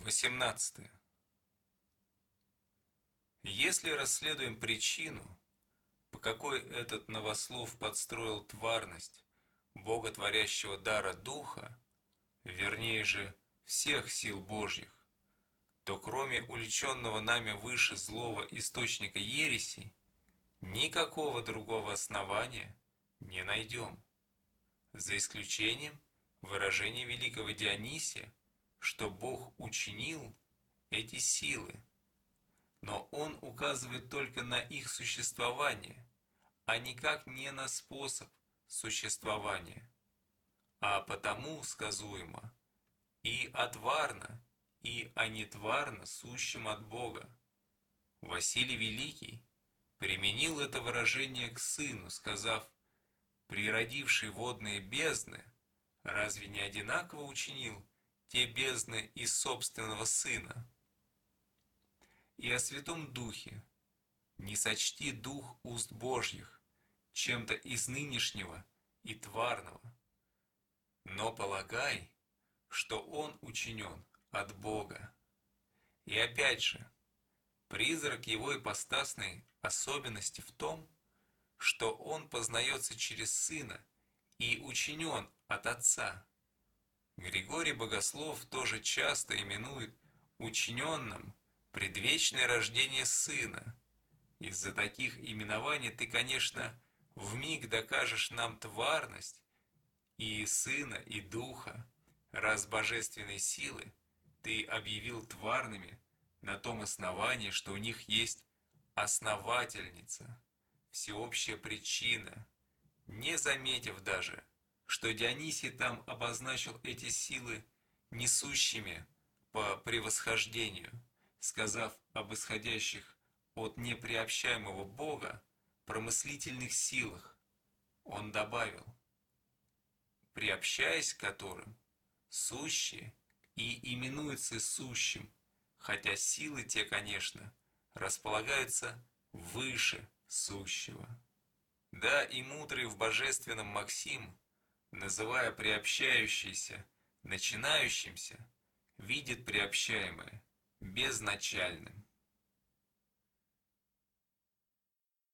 18. Если расследуем причину, по какой этот новослов подстроил тварность боготворящего дара Духа, вернее же всех сил Божьих, то кроме уличенного нами выше злого источника ереси, никакого другого основания не найдем, за исключением выражения великого Дионисия, что Бог учинил эти силы, но он указывает только на их существование, а никак не на способ существования, а потому сказуемо и отварно, и анитварно сущим от Бога. Василий Великий применил это выражение к сыну, сказав: «Природивший водные бездны, разве не одинаково учинил те бездны из собственного сына?» И о Святом Духе: «Не сочти Дух уст Божьих чем-то из нынешнего и тварного, но полагай, что Он учинен от Бога». И опять же, призрак его ипостасной особенности в том, что Он познается через Сына и учинен от Отца. Григорий Богослов тоже часто именует учиненным предвечное рождение Сына. Из-за таких именований ты, конечно, вмиг докажешь нам тварность и Сына, и Духа, раз божественные силы ты объявил тварными на том основании, что у них есть основательница, всеобщая причина, не заметив даже, что Дионисий там обозначил эти силы несущими по превосхождению, сказав об исходящих от неприобщаемого Бога промыслительных силах. Он добавил: приобщаясь к которым, сущие и именуются сущим, хотя силы те, конечно, располагаются выше сущего. Да, и мудрый в божественном Максим, называя приобщающийся начинающимся, видит приобщаемое безначальным.